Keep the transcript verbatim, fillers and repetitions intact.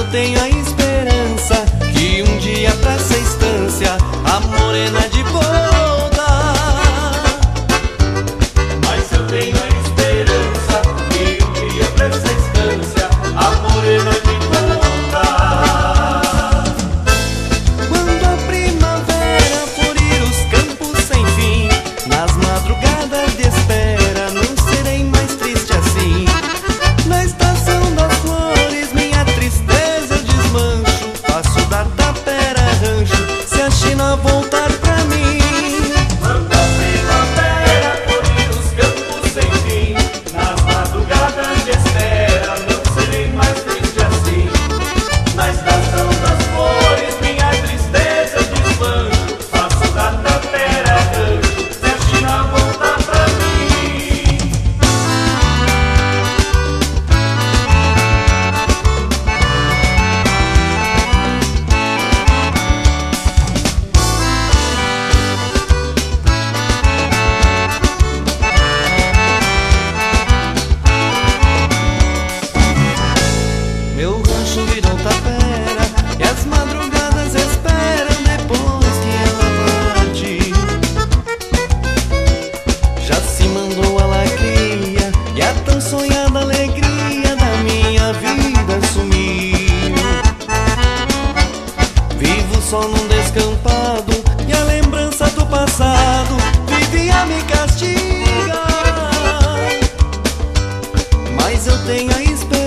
tenho a esperança que um dia pra essa estância a morena de voltar. Mas eu tenho a esperança que um dia pra essa estância a morena de voltar. Quando a primavera florir os campos sem fim, nas madrugadas de espera não serei mais triste assim. Na estação das flores minha tristeza eu desmancho, faço da tapera rancho se a China voltar pra mim. Quando a primavera florir os campos sem fim, nas madrugadas de espera não serei mais triste assim. Na estação das flores minha tristeza eu desmancho, faço da tapera rancho se a China voltar pra mim. Meu rancho virou tapera e as madrugadas esperam depois que ela parte. Já se mandou a alegria e a tão sonhada alegria da minha vida sumiu. Vivo só num descampado e a lembrança do passado vive a me castigar. Mas eu tenho a esperança